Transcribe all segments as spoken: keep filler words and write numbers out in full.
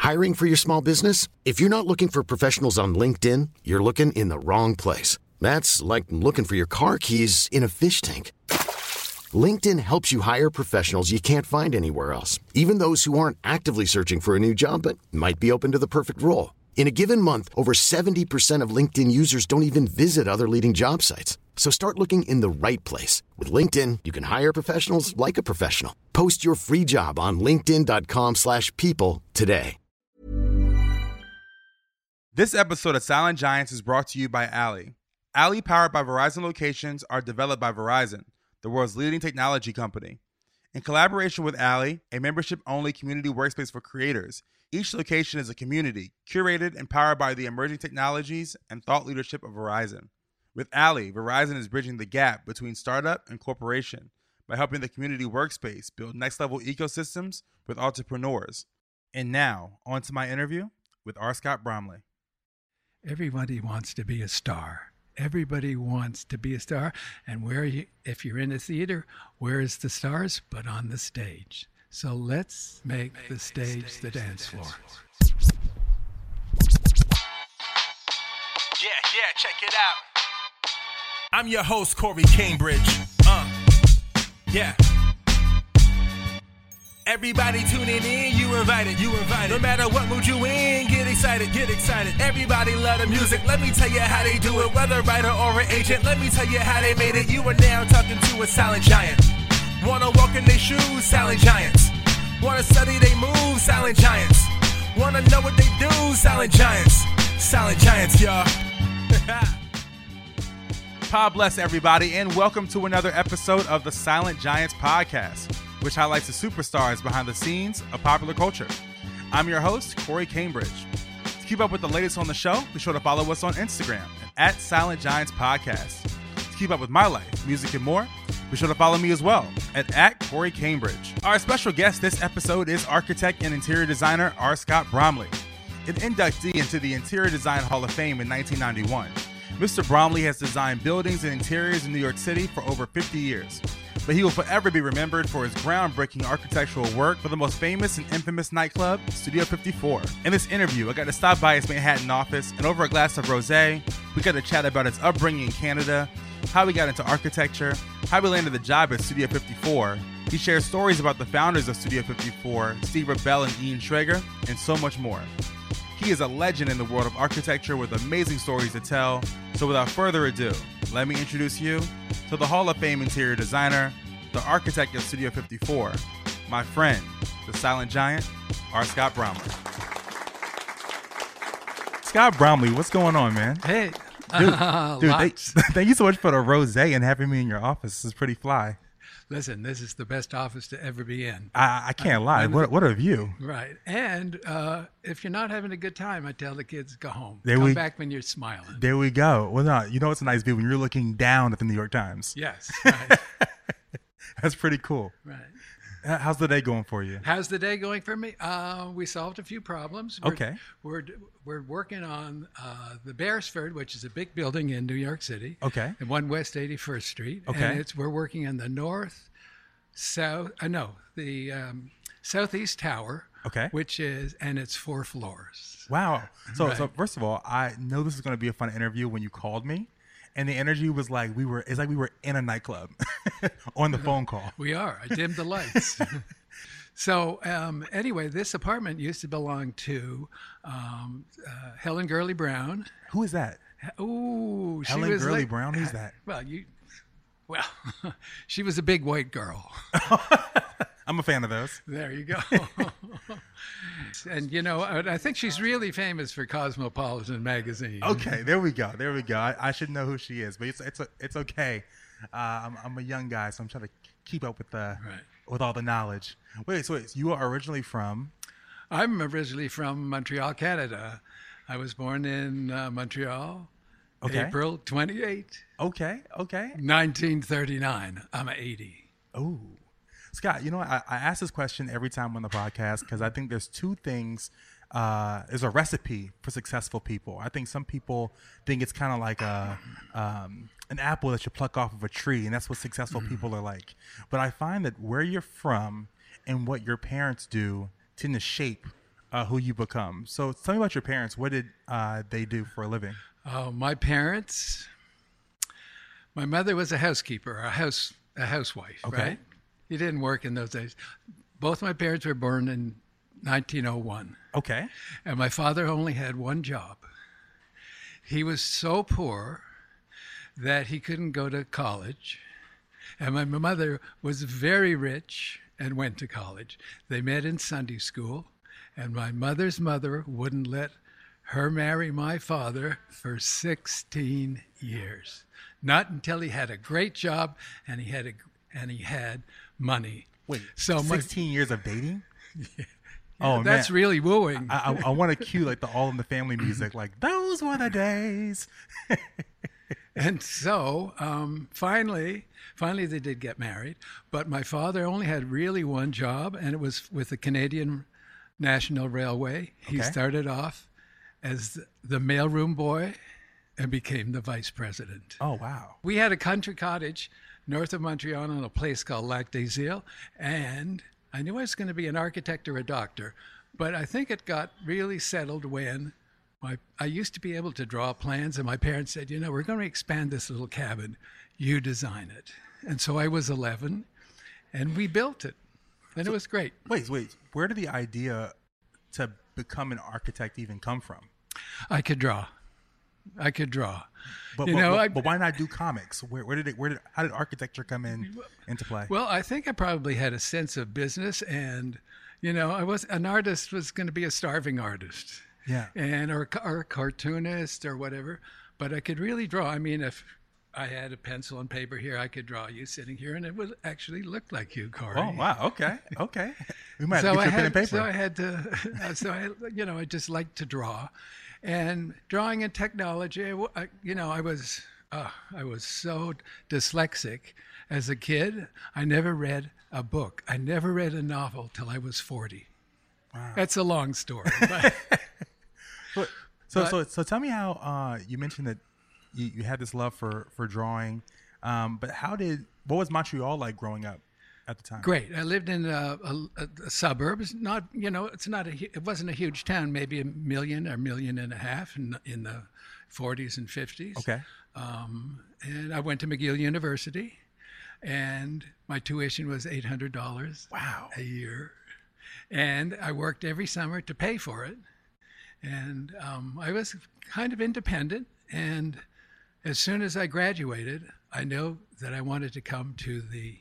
Hiring for your small business? If you're not looking for professionals on LinkedIn, you're looking in the wrong place. That's like looking for your car keys in a fish tank. LinkedIn helps you hire professionals you can't find anywhere else, even those who aren't actively searching for a new job but might be open to the perfect role. In a given month, over seventy percent of LinkedIn users don't even visit other leading job sites. So start looking in the right place. With LinkedIn, you can hire professionals like a professional. Post your free job on linkedin.com slash people today. This episode of Silent Giants is brought to you by Ally. Ally, powered by Verizon locations, are developed by Verizon, the world's leading technology company. In collaboration with Ally, a membership-only community workspace for creators, each location is a community, curated and powered by the emerging technologies and thought leadership of Verizon. With Ally, Verizon is bridging the gap between startup and corporation by helping the community workspace build next-level ecosystems with entrepreneurs. And now, on to my interview with R. Scott Bromley. Everybody wants to be a star. Everybody wants to be a star. And where you, if you're in a theater, where is the stars? But on the stage. So let's make, make the stage, stage the dance floor. Yeah, yeah, check it out. I'm your host, Corey Cambridge. Uh, yeah. Everybody tuning in, you invited, you invited. No matter what mood you in, get excited, get excited. Everybody love the music, let me tell you how they do it. Whether writer or an agent, let me tell you how they made it. You are now talking to a silent giant. Wanna walk in their shoes, silent giants. Wanna study they moves, silent giants. Wanna know what they do, silent giants. Silent giants, y'all. God bless everybody, and welcome to another episode of the Silent Giants podcast, which highlights the superstars behind the scenes of popular culture. I'm your host, Corey Cambridge. To keep up with the latest on the show, be sure to follow us on Instagram at Silent Giants Podcast. To keep up with my life, music, and more, be sure to follow me as well at, at Corey Cambridge. Our special guest this episode is architect and interior designer R. Scott Bromley, an inductee into the Interior Design Hall of Fame in nineteen ninety-one. Mister Bromley has designed buildings and interiors in New York City for over fifty years, but he will forever be remembered for his groundbreaking architectural work for the most famous and infamous nightclub, Studio fifty-four. In this interview, I got to stop by his Manhattan office, and over a glass of rosé, we got to chat about his upbringing in Canada, how he got into architecture, how he landed the job at Studio fifty-four. He shares stories about the founders of Studio fifty-four, Steve Rebell and Ian Schrager, and so much more. He is a legend in the world of architecture with amazing stories to tell. So without further ado, let me introduce you to the Hall of Fame interior designer, the architect of Studio fifty-four, my friend, the silent giant, R. Scott Bromley. Scott Bromley, what's going on, man? Hey, dude, uh, dude thank, thank you so much for the rosé and having me in your office. This is pretty fly. Listen, this is the best office to ever be in. I, I can't I, lie. I'm, what what a view. Right. And uh, if you're not having a good time, I tell the kids, go home. There Come we, back when you're smiling. There we go. Well, no, you know it's a nice view when you're looking down at the New York Times. Yes. Right. That's pretty cool. Right. How's the day going for you? How's the day going for me? Uh, we solved a few problems. We're, okay. We're we're working on uh, the Beresford, which is a big building in New York City. Okay. And one West eighty-first Street. Okay. And it's we're working on the north, south. Uh, no, the um, southeast tower. Okay. Which is and it's four floors. Wow. So right. so first of all, I know this is going to be a fun interview when you called me. And the energy was like we were, it's like we were in a nightclub on the phone call. We are. I dimmed the lights. So um, anyway, this apartment used to belong to um, uh, Helen Gurley Brown. Who is that? Ooh, she Helen was Gurley like, Brown? Who's that? Well, you, well, she was a big white girl. I'm a fan of those. There you go. And, you know, I think she's really famous for Cosmopolitan magazine. Okay, there we go. There we go. I, I should know who she is, but it's it's it's okay. Uh, I'm I'm a young guy, so I'm trying to keep up with the right. with all the knowledge. Wait, so wait, you are originally from? I'm originally from Montreal, Canada. I was born in uh, Montreal, okay. April twenty-eighth. Okay, okay. nineteen thirty-nine. I'm eighty. Oh. Scott, you know, I, I ask this question every time on the podcast because I think there's two things. Uh, there's a recipe for successful people. I think some people think it's kind of like a um, an apple that you pluck off of a tree, and that's what successful mm. people are like. But I find that where you're from and what your parents do tend to shape uh, who you become. So tell me about your parents. What did uh, they do for a living? Uh, my parents, my mother was a housekeeper, a house, a housewife, Okay. right? You didn't work in those days. Both my parents were born in nineteen oh one, Okay. and my father only had one job. He was so poor that he couldn't go to college, and my mother was very rich and went to college. They met in Sunday school, and my mother's mother wouldn't let her marry my father for sixteen years. Not until he had a great job and he had a, and he had money. Wait, So my- sixteen years of dating? Oh, That's man. really wooing. I, I, I want to cue like the All in the Family music, like those were the days. And so um, finally, finally they did get married. But my father only had really one job, and it was with the Canadian National Railway. He Okay. started off as the mailroom boy and became the vice president. Oh, wow. We had a country cottage north of Montreal in a place called Lac des Îles, and I knew I was going to be an architect or a doctor, but I think it got really settled when my, I used to be able to draw plans, and my parents said, you know, we're going to expand this little cabin. You design it. And so I was eleven, and we built it, and it was great. Wait, wait. Where did the idea to become an architect even come from? I could draw. I could draw. But, You but, know, but, I- but why not do comics? Where, where did it? Where did? How did architecture come in into play? Well, I think I probably had a sense of business, and you know, I was an artist was going to be a starving artist, Yeah. and or, or a cartoonist or whatever. But I could really draw. I mean, if I had a pencil and paper here, I could draw you sitting here, and it would actually look like you, Corey. Oh, wow. Okay. Okay. We might have So to I get your pen had, and paper. so I had to, so I, you know, I just liked to draw, and drawing and technology. I w- I, you know, I was, uh, I was so dyslexic as a kid. I never read a book. I never read a novel till I was forty. Wow. That's a long story. But But- so, But- so, so tell me how uh, you mentioned that you, you had this love for for drawing, um, but how did what was Montreal like growing up at the time? great. I lived in a, a, a suburb. It's not, you know, it's not a, hu- it wasn't a huge town. Maybe a million or million and a half in in the forties and fifties. Okay. Um, and I went to McGill University, and my tuition was eight hundred dollars Wow. a year. And I worked every summer to pay for it. And um, I was kind of independent. And as soon as I graduated, I knew that I wanted to come to the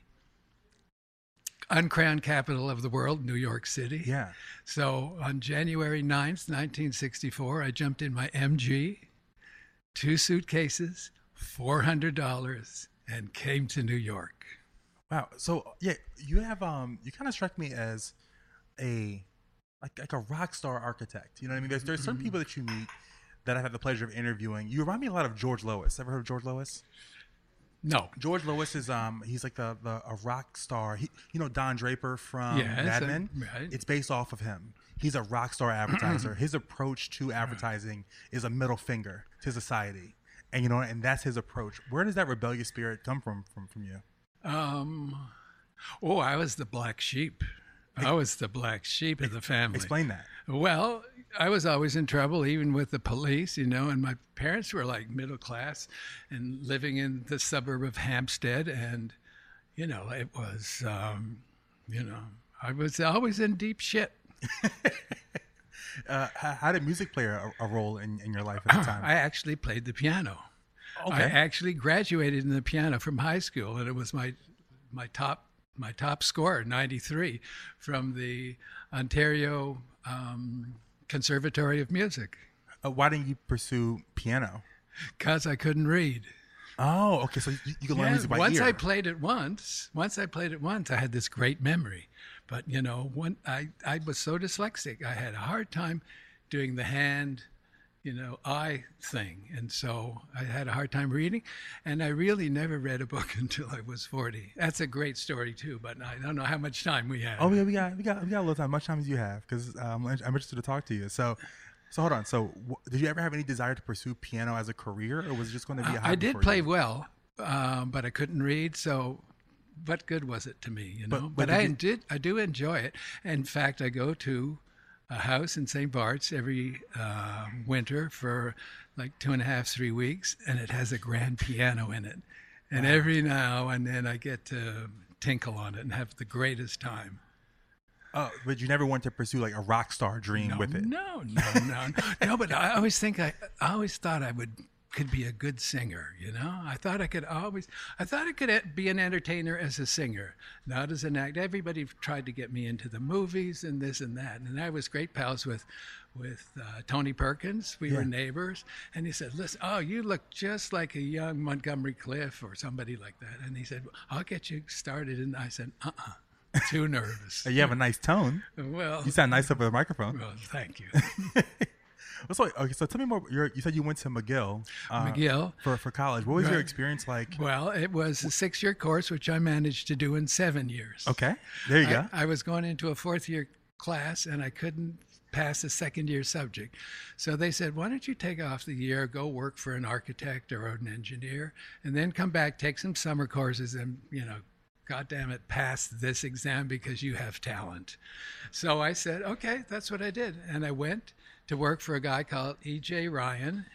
uncrowned capital of the world, New York City. Yeah. So on January ninth, nineteen sixty-four, I jumped in my M G, two suitcases, four hundred dollars, and came to New York. Wow. So yeah, you have um, you kind of struck me as a like like a rock star architect. You know what I mean? There's there's certain people that you meet that I've had the pleasure of interviewing. You remind me a lot of George Lois. Ever heard of George Lois? No. George Lois is um he's like the, the a rock star. He you know Don Draper from Yes, Mad I- Men. right. It's based off of him. He's a rock star advertiser. His approach to advertising is a middle finger to society, and you know, and that's his approach. Where does that rebellious spirit come from from from you? Um, oh, I was the black sheep. I was the black sheep of the family. Explain that. Well, I was always in trouble, even with the police, you know, and my parents were like middle class and living in the suburb of Hampstead. And, you know, it was, um, you know, I was always in deep shit. Uh, how, how did music play a, a role in, in your life at the time? I actually played the piano. I Okay. actually graduated in the piano from high school, and it was my my top my top score, ninety-three, from the Ontario um, Conservatory of Music, Uh, why didn't you pursue piano? because I couldn't read. Oh, okay. So you, you can learn Yeah, music by once ear. I played it once, once I played it once, I had this great memory. But you know, when I I was so dyslexic, I had a hard time doing the hand, you know, eye thing, and so I had a hard time reading. And I really never read a book until I was forty. That's a great story too, but I don't know how much time we have. Oh yeah, we got we got we got a little time. Much time as you have, because um, I'm interested to talk to you. So, so hold on. So, w- did you ever have any desire to pursue piano as a career, or was it just going to be a hobby I did for play you? well, um, but I couldn't read. So, what good was it to me? You know. But- But, but I did you- did. I do enjoy it. In fact, I go to a house in Saint Bart's every uh, winter for like two and a half, three weeks, and it has a grand piano in it. And wow. every now and then I get to tinkle on it and have the greatest time. Oh, but you never wanted to pursue like a rock star dream no, with it? No, no, no, no. But I always think I, I always thought I would could be a good singer. You know, I thought I could always. I thought I could be an entertainer as a singer, not as an actor. Everybody tried to get me into the movies and this and that, and I was great pals with, with uh, Tony Perkins. We yeah. were neighbors, and he said, "Listen, oh, you look just like a young Montgomery Clift or somebody like that." And he said, "I'll get you started." And I said, "Uh-uh." Too nervous. You have a nice tone. Well, you sound nice over the microphone. Well, thank you. so, okay, so tell me more. You're, you said you went to McGill. Uh, McGill for for college. What was right. your experience like? Well, it was a six-year course, which I managed to do in seven years. Okay, there you I, go. I was going into a fourth-year class, and I couldn't pass a second-year subject. So they said, "Why don't you take off the year, go work for an architect or an engineer, and then come back, take some summer courses, and you know." God damn it, pass this exam because you have talent. So I said, okay, that's what I did. And I went to work for a guy called E J Ryan,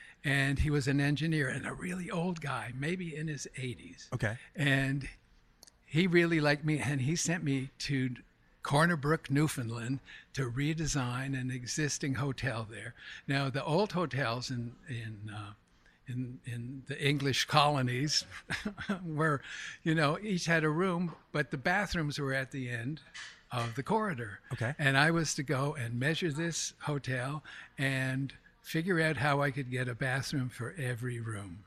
and he was an engineer and a really old guy, maybe in his eighties. Okay. And he really liked me, and he sent me to Corner Brook, Newfoundland, to redesign an existing hotel there. Now, the old hotels in, in uh, In, in the English colonies where, you know, each had a room, but the bathrooms were at the end of the corridor. Okay. And I was to go and measure this hotel and figure out how I could get a bathroom for every room.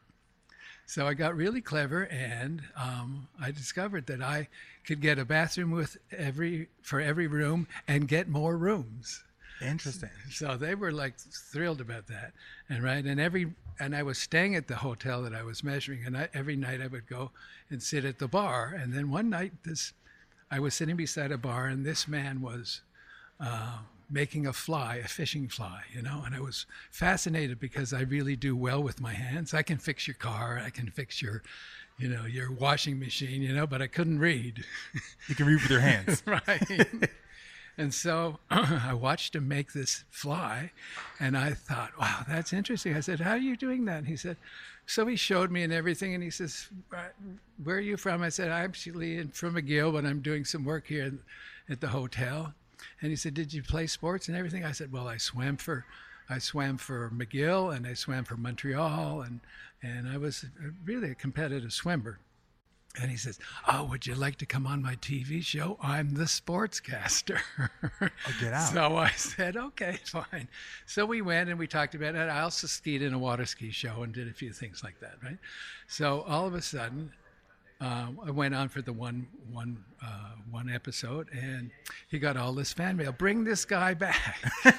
So I got really clever, and um, I discovered that I could get a bathroom with every for every room and get more rooms. Interesting. So they were like thrilled about that, and right, and every and I was staying at the hotel that I was measuring, and I, every night I would go and sit at the bar, and then one night this, I was sitting beside a bar, and this man was uh, making a fly, a fishing fly, you know, and I was fascinated because I really do well with my hands. I can fix your car, I can fix your, you know, your washing machine, you know, but I couldn't read. You can read with your hands, right? And so I watched him make this fly, and I thought, wow, that's interesting. I said, how are you doing that? And he said, so he showed me and everything, and he says, where are you from? I said, I'm actually from McGill, but I'm doing some work here at the hotel. And he said, did you play sports and everything? I said, well, I swam for I swam for McGill, and I swam for Montreal, and, and I was really a competitive swimmer. And he says, oh, would you like to come on my T V show? I'm the sportscaster. Oh, get out. So I said, okay, fine. So we went and we talked about it. I also skied in a water ski show and did a few things like that, right? So all of a sudden, uh, I went on for the one, one, uh, one episode, and he got all this fan mail. Bring this guy back.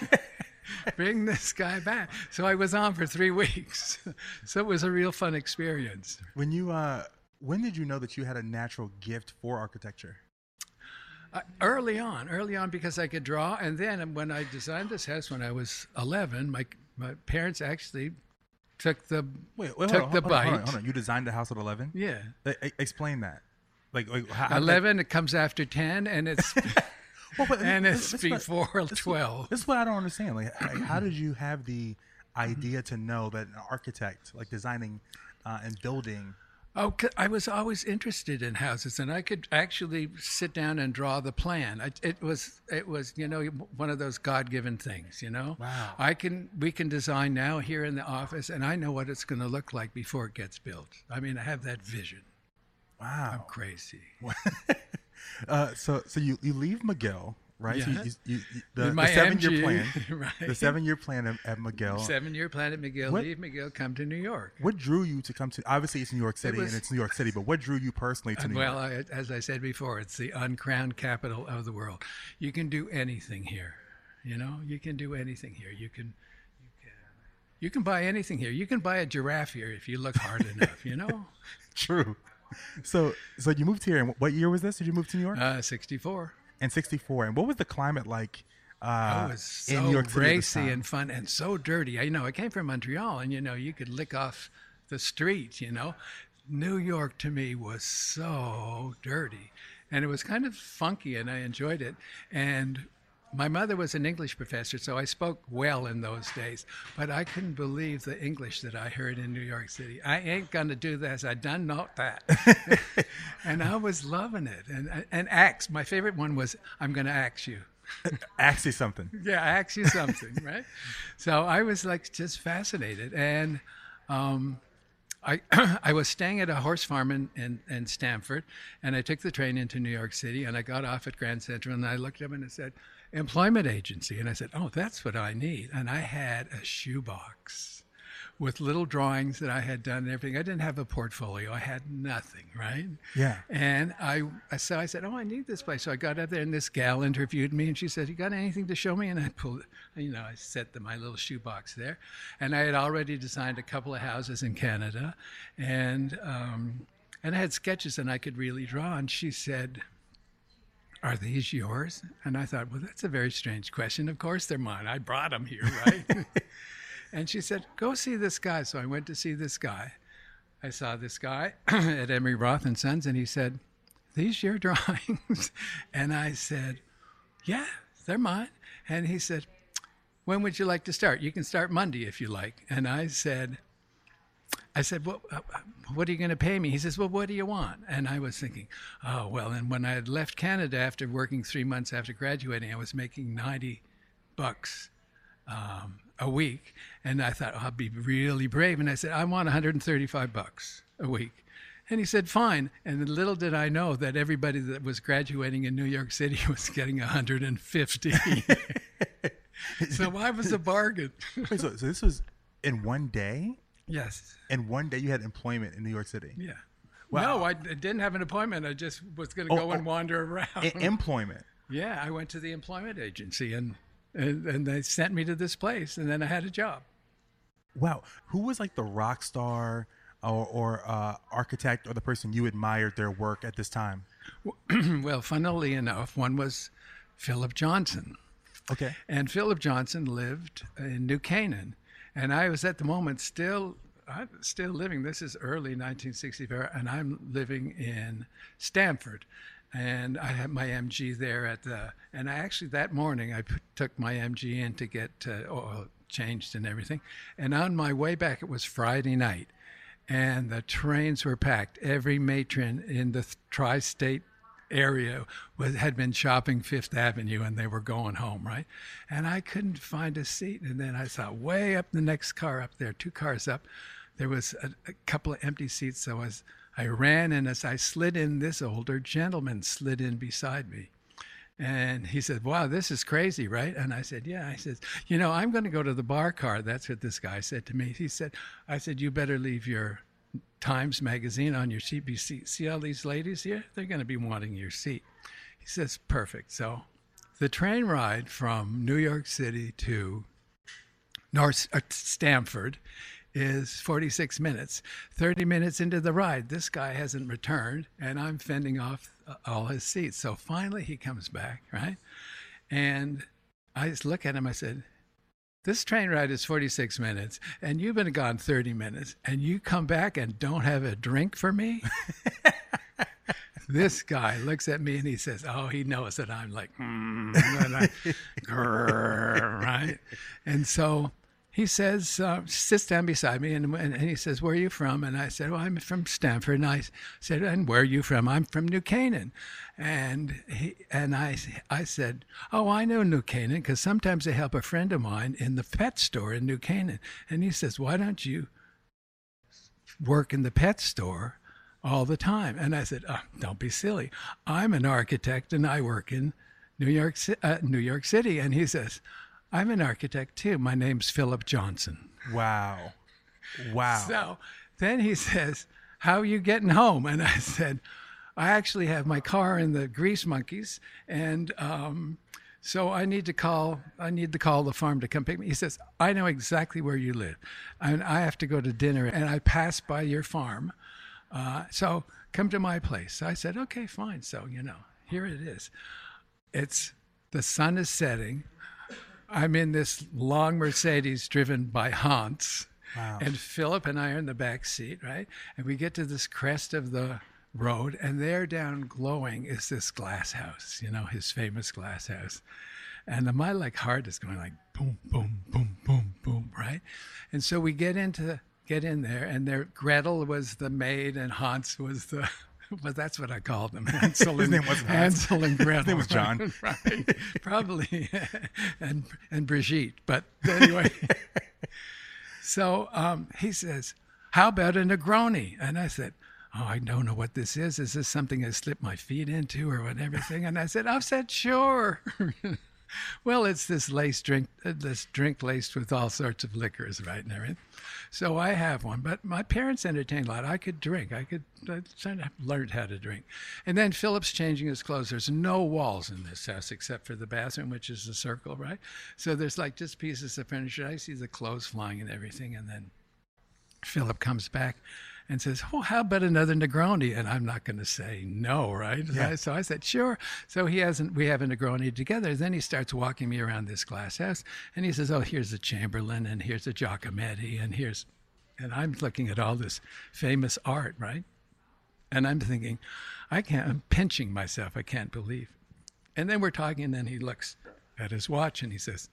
Bring this guy back. So I was on for three weeks. So it was a real fun experience. When you... Uh... When did you know that you had a natural gift for architecture? Uh, early on, early on, because I could draw. And then when I designed this house when I was eleven, my my parents actually took the wait, wait took hold on, the hold bite. On, hold on, hold on. You designed the house at eleven? Yeah. I, I, explain that. Like, like how, eleven, that... it comes after ten, and it's well, but, and it's this, before what, twelve. This is what I don't understand. Like, like, how did you have the idea to know that an architect, like designing uh, and building? Oh, I was always interested in houses, and I could actually sit down and draw the plan. I, it was, it was, you know, one of those God-given things, you know. Wow. I can, we can design now here in the office, and I know what it's going to look like before it gets built. I mean, I have that vision. Wow. I'm crazy. uh, so, so you, you leave McGill. Right, yeah. so you, you, you, the, the seven-year plan, right. the seven-year plan at, at McGill. Seven-year plan at McGill. What, leave McGill, come to New York. What drew you to come to? Obviously, it's New York City, it was, and it's New York City. But what drew you personally to New well, York? Well, as I said before, it's the uncrowned capital of the world. You can do anything here. You know, you can do anything here. You can, you can, you can buy anything here. You can buy a giraffe here if you look hard enough. You know. True. So, so you moved here, and what year was this? Did you move to New York? Uh, sixty-four. And sixty-four. And what was the climate like uh, oh, it was so in New York City racy and fun and so dirty. I you know I came from Montreal, and you know you could lick off the street. You know, New York to me was so dirty, and it was kind of funky, and I enjoyed it. And my mother was an English professor, so I spoke well in those days, but I couldn't believe the English that I heard in New York City. I ain't going to do this. I done not that. And I was loving it. And, and ax, my favorite one was, I'm going to ax you. Ask you something. Yeah, ask you something, right? So I was like just fascinated. And um, I I was staying at a horse farm in, in, in Stamford, and I took the train into New York City, and I got off at Grand Central, and I looked up and it said, employment agency. And I said, oh, that's what I need. And I had a shoebox with little drawings that I had done and everything. I didn't have a portfolio. I had nothing, right? Yeah. And I, so I said, oh, I need this place. So I got up there, and this gal interviewed me, and she said, you got anything to show me? And I pulled, you know, I set the, my little shoebox there. And I had already designed a couple of houses in Canada, and um, and I had sketches, and I could really draw. And she said, are these yours? And I thought, well, that's a very strange question. Of course they're mine. I brought them here, right? And she said, go see this guy. So I went to see this guy. I saw this guy at Emery Roth and Sons, and he said, these your drawings? And I said, yeah, they're mine. And he said, when would you like to start? You can start Monday if you like. And I said, I said, well, uh, what are you going to pay me? He says, well, what do you want? And I was thinking, oh, well, and when I had left Canada after working three months after graduating, I was making ninety bucks um, a week. And I thought, oh, I'll be really brave. And I said, I want one hundred thirty-five bucks a week. And he said, fine. And little did I know that everybody that was graduating in New York City was getting one hundred fifty. So I was a bargain. Wait, so, so this was in one day? Yes. In one day you had employment in New York City? Yeah. Wow. No, I didn't have an appointment. I just was going to Oh, go and oh. wander around. E- employment? Yeah, I went to the employment agency, and, and and they sent me to this place, and then I had a job. Wow. Who was like the rock star or, or uh, architect or the person you admired their work at this time? Well, funnily enough, one was Philip Johnson. Okay. And Philip Johnson lived in New Canaan. And I was at the moment still, I'm still living, this is early nineteen sixty-four, and I'm living in Stamford. And I had my M G there at the, and I actually that morning I p- took my M G in to get uh, oil changed and everything. And on my way back, it was Friday night, and the trains were packed. Every matron in the th- tri-state area was, had been shopping Fifth Avenue, and they were going home, right? And I couldn't find a seat. And then I saw way up the next car up there, two cars up, there was a, a couple of empty seats. So I, was, I ran, and as I slid in, this older gentleman slid in beside me. And he said, wow, this is crazy, right? And I said, yeah. I said, you know, I'm going to go to the bar car. That's what this guy said to me. He said, I said, you better leave your Times magazine on your seat. See, see all these ladies here? They're going to be wanting your seat. He says, perfect. So the train ride from New York City to North uh, Stamford is forty-six minutes. thirty minutes into the ride, this guy hasn't returned, and I'm fending off uh, all his seats. So finally he comes back, right? And I just look at him, I said, this train ride is forty-six minutes, and you've been gone thirty minutes, and you come back and don't have a drink for me? This guy looks at me, and he says, oh, he knows that I'm like, mm, and I, grrr, right? And so he says, uh, sits down beside me, and, and he says, where are you from? And I said, well, I'm from Stamford. And I said, and where are you from? I'm from New Canaan. And he and I, I said, oh, I know New Canaan, because sometimes I help a friend of mine in the pet store in New Canaan. And he says, why don't you work in the pet store all the time? And I said, oh, don't be silly. I'm an architect, and I work in New York, uh, New York City. And he says, I'm an architect too. My name's Philip Johnson. Wow. Wow. So then he says, how are you getting home? And I said, I actually have my car in the Grease Monkeys, and um, so I need to call. I need to call the farm to come pick me. He says, I know exactly where you live, and I have to go to dinner, and I pass by your farm, uh, so come to my place. I said, okay, fine. So you know, here it is. It's the sun is setting. I'm in this long Mercedes driven by Hans. Wow. And Philip and I are in the back seat, right? And we get to this crest of the road, and there down glowing is this glass house, you know, his famous glass house. And my like heart is going like boom, boom, boom, boom, boom, right? And so we get into get in there, and there Gretel was the maid, and Hans was the. Well, that's what I called them. Hansel His and, name wasn't Hansel and Gretel. His name was John. Right, probably, and and Brigitte. But anyway, so um, he says, "How about a Negroni?" And I said, "Oh, I don't know what this is. Is this something I slipped my feet into or what everything?" And I said, "I've said sure." Well, it's this lace drink, uh, this drink laced with all sorts of liquors, right, and everything. So I have one, but my parents entertained a lot. I could drink. I could I sort of learned how to drink. And then Philip's changing his clothes. There's no walls in this house except for the bathroom, which is a circle, right? So there's like just pieces of furniture. I see the clothes flying and everything, and then Philip comes back and says, "Oh, how about another Negroni?" And I'm not going to say no, right? Yeah. So I said, "Sure." So he hasn't. We have a Negroni together. Then he starts walking me around this glass house, and he says, "Oh, here's a Chamberlain, and here's a Giacometti, and here's," and I'm looking at all this famous art, right? And I'm thinking, I can't. I'm pinching myself. I can't believe. And then we're talking, and then he looks at his watch, and he says,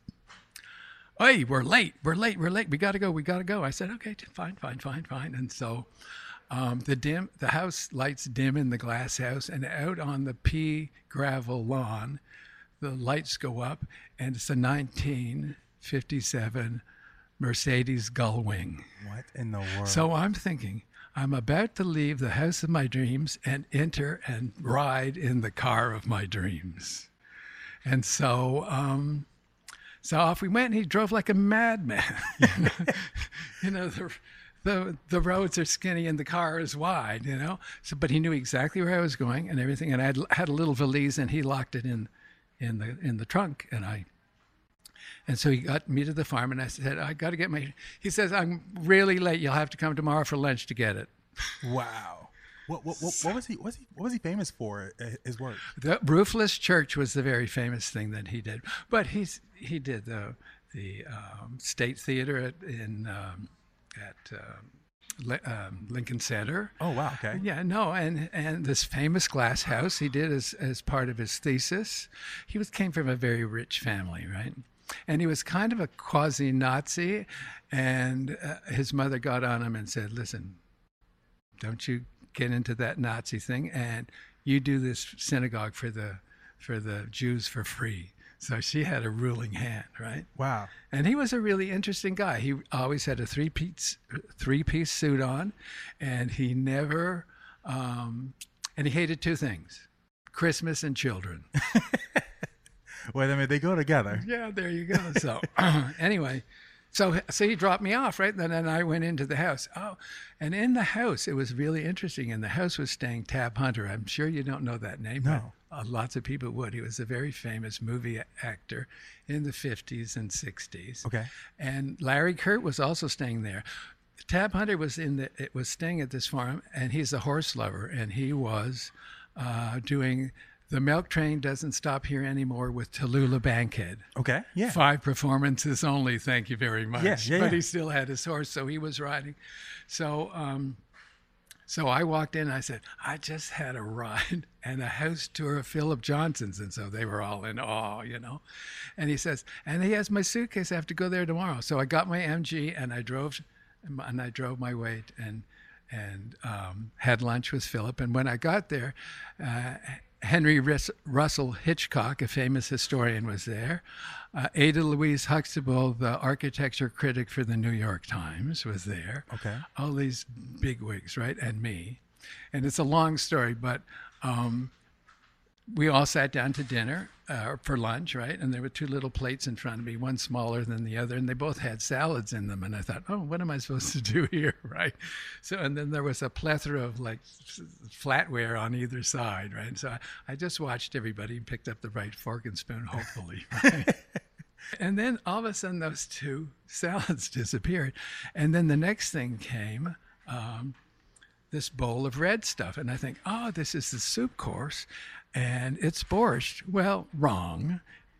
"Hey, we're late. We're late. We're late. We got to go. We got to go." I said, "Okay, fine, fine, fine, fine." And so um, the dim, the house lights dim in the glass house, and out on the pea gravel lawn, the lights go up, and it's a nineteen fifty-seven Mercedes Gullwing. What in the world? So I'm thinking, I'm about to leave the house of my dreams and enter and ride in the car of my dreams. And so... Um, So off we went, and he drove like a madman. you know, you know the, the the roads are skinny and the car is wide, you know. So, but he knew exactly where I was going and everything. And I had, had a little valise, and he locked it in, in the in the trunk. And I, and so he got me to the farm, and I said, "I got to get my." He says, "I'm really late. You'll have to come tomorrow for lunch to get it." Wow. What, what, what, what was he? What was he? What was he famous for? uh, His work. The roofless church was the very famous thing that he did. But he's he did the the um, State Theater at, in um, at um, Le- um, Lincoln Center. Oh wow. Okay. Yeah, no, and and this famous glass house he did as as part of his thesis. He was came from a very rich family, right? And he was kind of a quasi-Nazi, and uh, his mother got on him and said, "Listen, don't you get into that Nazi thing, and you do this synagogue for the for the Jews for free." So she had a ruling hand, right? Wow. And he was a really interesting guy. He always had a three piece three piece suit on, and he never um, and he hated two things: Christmas and children. Well, I mean, they go together. Yeah, there you go. So anyway. So so he dropped me off, right? And then I went into the house. Oh, and in the house, it was really interesting. In the house was staying Tab Hunter. I'm sure you don't know that name. No. But uh, lots of people would. He was a very famous movie actor in the fifties and sixties. Okay. And Larry Kurt was also staying there. Tab Hunter was in the it was staying at this farm, and he's a horse lover, and he was uh, doing The Milk Train Doesn't Stop Here Anymore with Tallulah Bankhead. Okay. Yeah. Five performances only, thank you very much. Yeah, yeah, but yeah. he still had his horse, so he was riding. So um, so I walked in, and I said, "I just had a ride and a house tour of Philip Johnson's." And so they were all in awe, you know. And he says, "And he has my suitcase. I have to go there tomorrow." So I got my M G, and I drove, and I drove my way and, and um, had lunch with Philip. And when I got there, uh, Henry Rus- Russell Hitchcock, a famous historian, was there. Uh, Ada Louise Huxtable, the architecture critic for the New York Times, was there. Okay. All these bigwigs, right? And me. And it's a long story, but um, we all sat down to dinner uh, for lunch, right? And there were two little plates in front of me, one smaller than the other, and they both had salads in them. And I thought, oh, what am I supposed to do here, right? So, and then there was a plethora of like flatware on either side, right? So I, I just watched everybody and picked up the right fork and spoon, hopefully, right? And then all of a sudden, those two salads disappeared. And then the next thing came, um, this bowl of red stuff. And I think, oh, this is the soup course, and it's borscht. Well, wrong.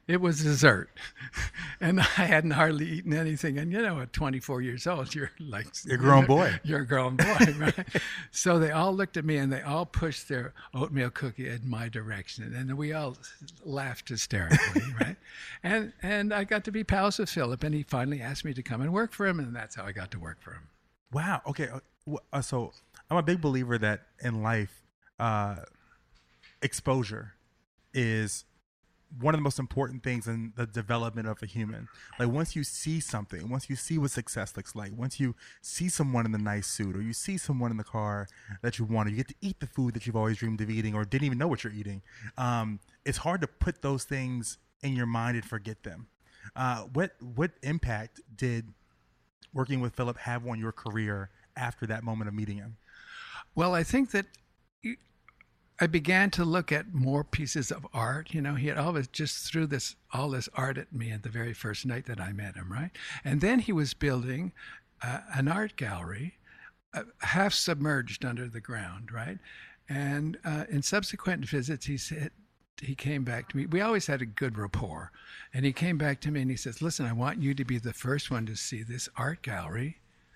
It was dessert. And I hadn't hardly eaten anything. And, you know, at twenty-four years old, you're like... You're a grown boy. You're a grown boy, right? So they all looked at me and they all pushed their oatmeal cookie in my direction. And we all laughed hysterically, right? And and I got to be pals with Philip, and he finally asked me to come and work for him, and that's how I got to work for him. Wow. Okay. Uh, so I'm a big believer that in life, uh, exposure is one of the most important things in the development of a human. Like once you see something, once you see what success looks like, once you see someone in the nice suit, or you see someone in the car that you want, or you get to eat the food that you've always dreamed of eating or didn't even know what you're eating, um, it's hard to put those things in your mind and forget them. Uh, what what impact did working with Philip have on your career after that moment of meeting him? Well, I think that I began to look at more pieces of art. You know, he had always just threw this all this art at me at the very first night that I met him, right? And then he was building uh, an art gallery, uh, half submerged under the ground, right? And uh, in subsequent visits, he said, he came back to me. We always had a good rapport. And he came back to me and he says, listen, I want you to be the first one to see this art gallery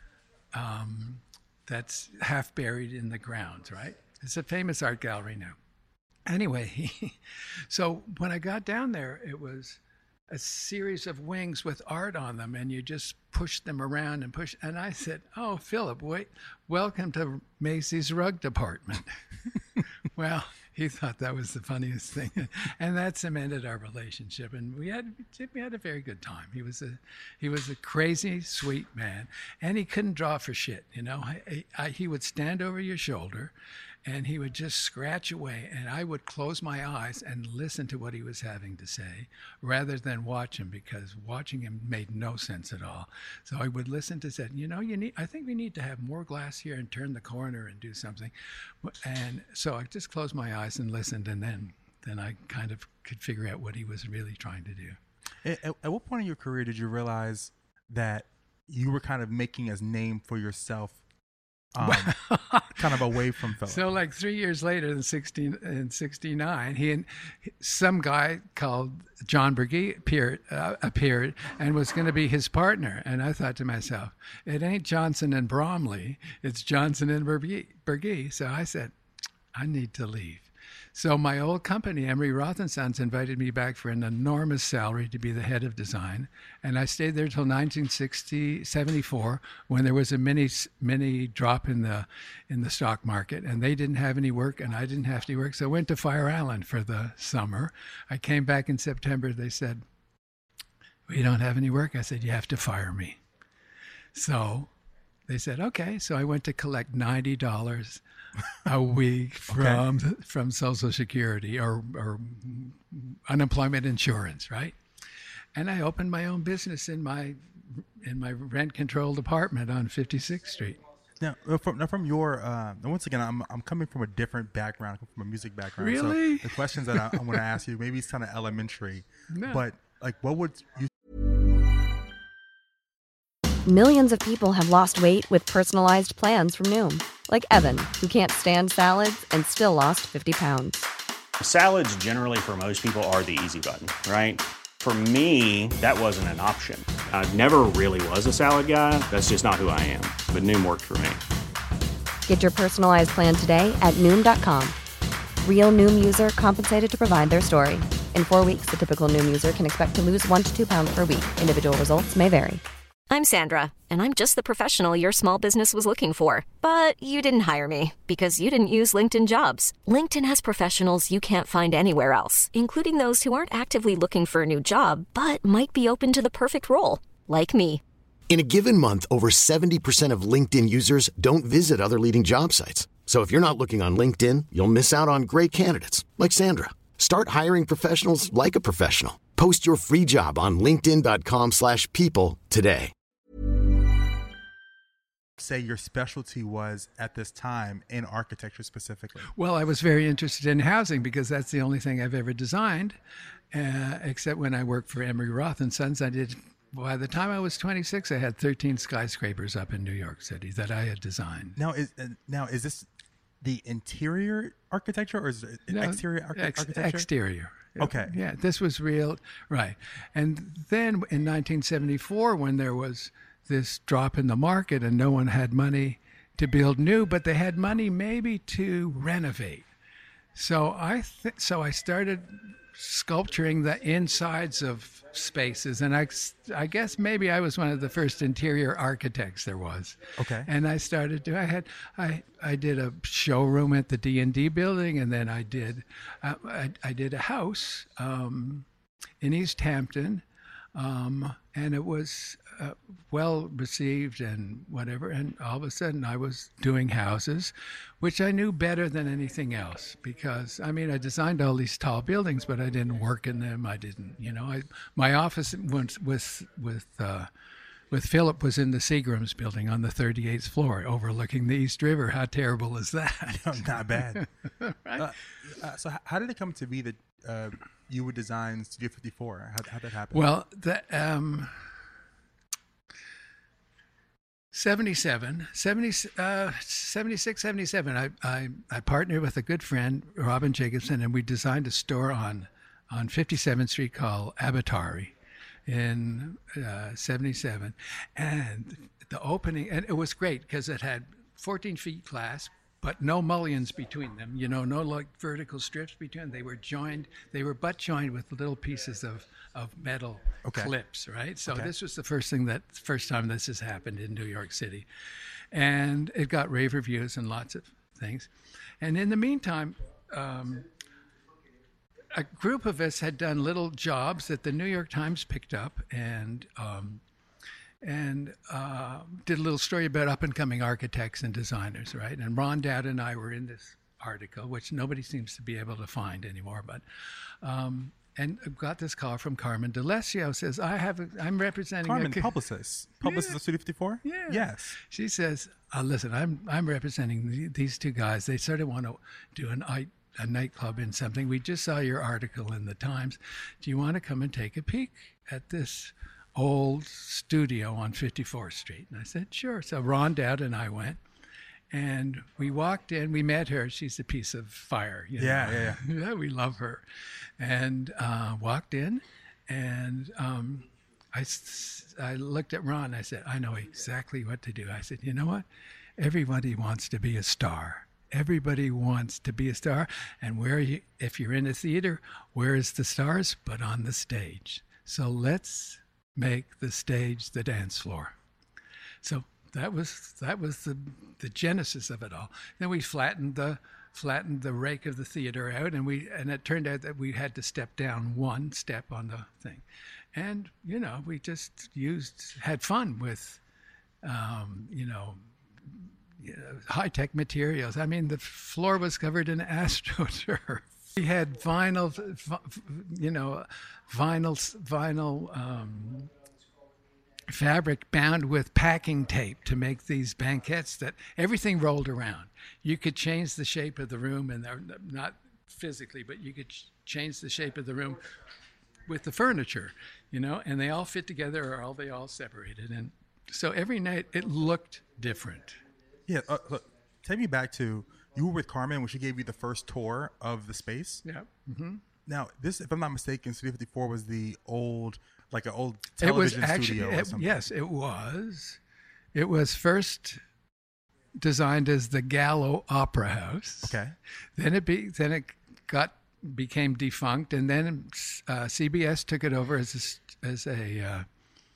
um, that's half buried in the ground, right? It's a famous art gallery now. Anyway, he, so when I got down there, it was a series of wings with art on them, and you just push them around and push. And I said, oh, Philip, wait, welcome to Macy's rug department. Well, he thought that was the funniest thing. And that cemented our relationship. And we had we had a very good time. He was a he was a crazy, sweet man. And he couldn't draw for shit, you know. I, I, he would stand over your shoulder, and he would just scratch away, and I would close my eyes and listen to what he was having to say rather than watch him, because watching him made no sense at all. So I would listen to say, you know, you need, I think we need to have more glass here and turn the corner and do something. And so I just closed my eyes and listened, and then, then I kind of could figure out what he was really trying to do. At, at what point in your career did you realize that you were kind of making a name for yourself, Um, kind of away from Philip? So like three years later in sixteen in sixty-nine, he and some guy called John Berge appeared, uh, appeared and was going to be his partner. And I thought to myself, it ain't Johnson and Bromley, it's Johnson and Berge. Berge. So I said, I need to leave. So my old company, Emery Roth and Sons, invited me back for an enormous salary to be the head of design. And I stayed there until nineteen seventy-four, when there was a mini mini drop in the in the stock market, and they didn't have any work and I didn't have any work. So I went to Fire Island for the summer. I came back in September. They said, we don't have any work. I said, you have to fire me. So they said, okay. So I went to collect ninety dollars a week from okay. from Social Security or, or unemployment insurance, right? And I opened my own business in my in my rent-controlled apartment on fifty-sixth Street. Now, from, now from your, uh, once again, I'm I'm coming from a different background, I'm from a music background. Really? So the questions that I, I want to ask you, maybe it's kind of elementary, no. but like, what would you? Millions of people have lost weight with personalized plans from Noom. Like Evan, who can't stand salads and still lost fifty pounds. Salads generally for most people are the easy button, right? For me, that wasn't an option. I never really was a salad guy. That's just not who I am. But Noom worked for me. Get your personalized plan today at Noom dot com. Real Noom user compensated to provide their story. In four weeks, the typical Noom user can expect to lose one to two pounds per week. Individual results may vary. I'm Sandra, and I'm just the professional your small business was looking for. But you didn't hire me because you didn't use LinkedIn Jobs. LinkedIn has professionals you can't find anywhere else, including those who aren't actively looking for a new job, but might be open to the perfect role, like me. In a given month, over seventy percent of LinkedIn users don't visit other leading job sites. So if you're not looking on LinkedIn, you'll miss out on great candidates like Sandra. Start hiring professionals like a professional. Post your free job on linkedin dot com slash people today. Say your specialty was at this time in architecture specifically? Well, I was very interested in housing because that's the only thing I've ever designed, uh, except when I worked for Emery Roth and Sons. I did. By the time I was twenty-six, I had thirteen skyscrapers up in New York City that I had designed. Now, is uh, now is this the interior architecture or is it no, exterior arch- ex- architecture? Exterior. Okay. Yeah, this was real. Right. And then in nineteen seventy-four, when there was this drop in the market and no one had money to build new, but they had money maybe to renovate. So I th- so I started sculpturing the insides of spaces, and I, I guess maybe I was one of the first interior architects there was. Okay. And I started to I had I I did a showroom at the D and D building, and then I did uh, I, I did a house um, in East Hampton, um, and it was uh, well received and whatever. And all of a sudden, I was doing houses, which I knew better than anything else, because I mean, I designed all these tall buildings, but I didn't work in them. I didn't, you know, I my office was with with uh, with Philip was in the Seagrams building on the thirty-eighth floor, overlooking the East River. How terrible is that? Not bad. Right? Uh, uh, so, h- how did it come to be that uh, you would design Studio fifty-four? How how'd that happen? Well, the um. seventy-seven, seventy, uh, seventy-six, seventy-seven, I, I, I partnered with a good friend, Robin Jacobson, and we designed a store on, on fifty-seventh Street called Abatari in uh, seventy-seven. And the opening, and it was great because it had fourteen feet glass, but no mullions between them, you know, no like vertical strips between them. They were joined, they were butt joined with little pieces of, of metal Okay. clips, right? So Okay. this was the first thing that, first time this has happened in New York City. And it got rave reviews and lots of things. And in the meantime, um, a group of us had done little jobs that the New York Times picked up and um, and uh, did a little story about up-and-coming architects and designers, right? And Ron Dowd and I were in this article, which nobody seems to be able to find anymore, but um, and got this call from Carmen DeLessio. Says, I have, a, I'm representing Carmen, a, publicist. Publicist Yeah. of Studio fifty-four? Yeah. Yes. She says, uh, listen, I'm I'm representing the, these two guys. They sort of want to do an I, a nightclub in something. We just saw your article in the Times. Do you want to come and take a peek at this old studio on fifty-fourth Street? And I said, sure. So Ron Dowd and I went. And we walked in. We met her. She's a piece of fire. You know? Yeah, yeah, yeah. We love her. And uh, walked in, and um, I, s- I looked at Ron. I said, I know exactly what to do. I said, you know what? Everybody wants to be a star. Everybody wants to be a star. And where you, if you're in a theater, where is the stars? But on the stage. So let's make the stage the dance floor. So that was that was the the genesis of it all. Then we flattened the flattened the rake of the theater out, and we and it turned out that we had to step down one step on the thing, and you know we just used had fun with, um, you know. high-tech materials. I mean, the floor was covered in AstroTurf. We had vinyl, you know, vinyl, vinyl um, fabric bound with packing tape to make these banquettes that everything rolled around. You could change the shape of the room, and not physically, but you could change the shape of the room with the furniture, you know, and they all fit together, or all they all separated. And so every night it looked different. Yeah. Uh, look, take me back to, you were with Carmen when she gave you the first tour of the space. Yeah. Mm-hmm. Now, this, if I'm not mistaken, Studio fifty-four was the old, like an old It was television actually, studio or it, something. yes, it was. It was first designed as the Gallo Opera House. Okay. Then it be, then it got became defunct, and then uh, C B S took it over as a, as a uh,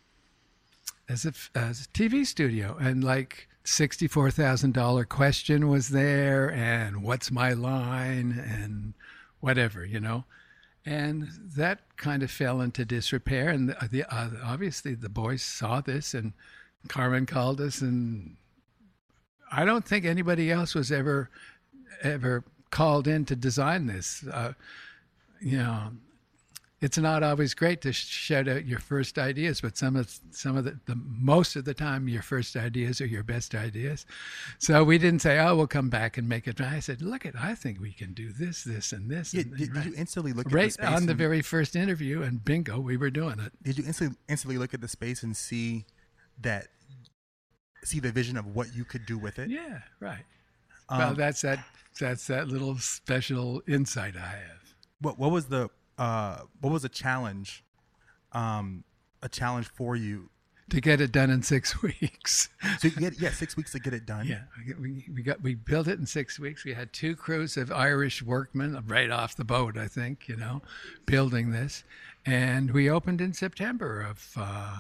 as a as a T V studio, and like sixty-four thousand dollar question was there, and what's my line, and whatever, you know. And that kind of fell into disrepair. And the, the uh, obviously the boys saw this, and Carmen called us, and I don't think anybody else was ever ever called in to design this. Uh, you know, it's not always great to shout out your first ideas, but some of some of the, the most of the time your first ideas are your best ideas. So we didn't say, "Oh, we'll come back and make it." I said, "Look, at I think we can do this, this, and this." Yeah, and, did, right. did you instantly look at right the space on the and- very first interview, and bingo, we were doing it. Did you instantly instantly look at the space and see that, see the vision of what you could do with it? Yeah, right. Um, well, that's that. That's that little special insight I have. What what was the uh, what was a challenge, um, a challenge for you? To get it done in six weeks. So you get, yeah, six weeks to get it done. Yeah, we, we got we built it in six weeks. We had two crews of Irish workmen right off the boat, I think, you know, building this, and we opened in September of uh,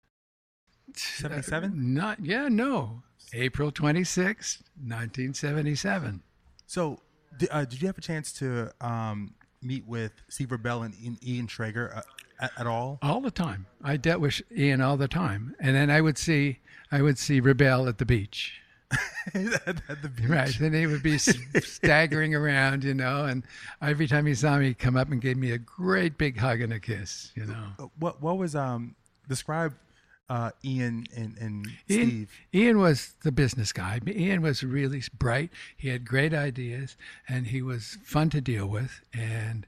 seventy-seven. Not yeah, no, April twenty-sixth, nineteen seventy-seven. So, did, uh, did you have a chance to um, meet with Steve Rebell and Ian, Ian Traeger uh, at, at all? All the time. I dealt with Ian all the time, and then I would see I would see Rebell at the beach. at, at the beach. Right, and he would be staggering around, you know, and every time he saw me, he'd come up and give me a great big hug and a kiss, you know. What what was um describe uh, Ian and, and Ian, Steve? Ian was the business guy. Ian was really bright. He had great ideas, and he was fun to deal with. And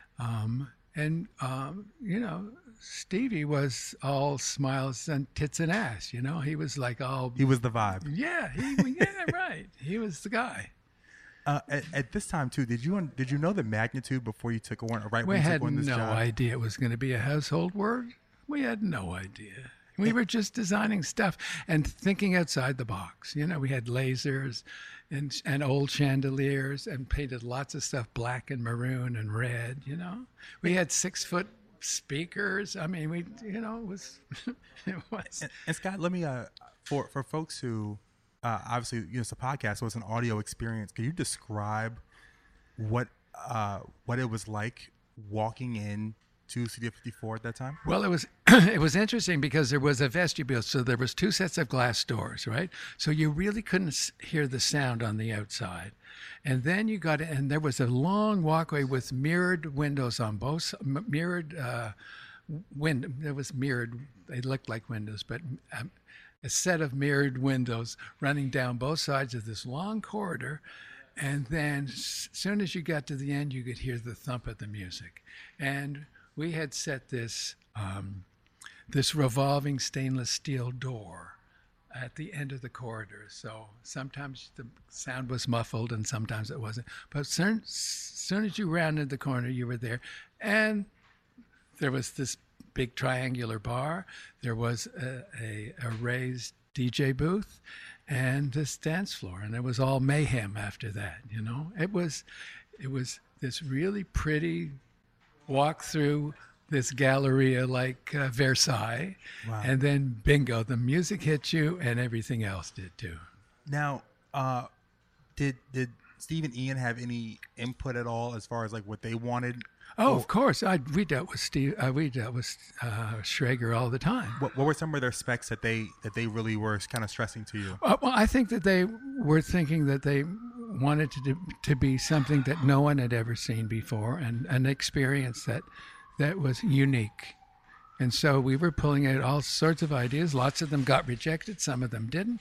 um, and um, you know, Stevie was all smiles and tits and ass. You know, he was like all. He was the vibe. Yeah, he yeah right. He was the guy. Uh, at, at this time too, did you did you know the magnitude before you took on right We when you had took on this no job? idea it was going to be a household word. We had no idea. We were just designing stuff and thinking outside the box. You know, we had lasers and and old chandeliers and painted lots of stuff black and maroon and red. You know, we had six foot speakers. I mean, we you know it was it was. And, and Scott, let me uh for for folks who uh, obviously you know it's a podcast, so it's an audio experience. Can you describe what uh what it was like walking in to Studio fifty-four at that time? Well, it was it was interesting because there was a vestibule, so there was two sets of glass doors, right? So you really couldn't s- hear the sound on the outside, and then you got and there was a long walkway with mirrored windows on both m- mirrored uh, wind. There was mirrored; they looked like windows, but um, a set of mirrored windows running down both sides of this long corridor. And then, as soon as you got to the end, you could hear the thump of the music, and we had set this um, this revolving stainless steel door at the end of the corridor. So sometimes the sound was muffled and sometimes it wasn't. But as soon, as soon as you rounded the corner, you were there. And there was this big triangular bar. There was a, a, a raised D J booth and this dance floor. And it was all mayhem after that, you know. It was, it was this really pretty walk through this galleria like uh, Versailles. Wow. And then bingo, the music hit you and everything else did too. Now, uh, did did Steve and Ian have any input at all as far as like what they wanted? Oh, Or of course. I we dealt with Steve. Uh, we dealt with uh, Schrager all the time. What, what were some of their specs that they that they really were kind of stressing to you? Uh, well, I think that they were thinking that they wanted to do, to be something that no one had ever seen before, and an experience that that was unique. And so we were pulling out all sorts of ideas. Lots of them got rejected. Some of them didn't.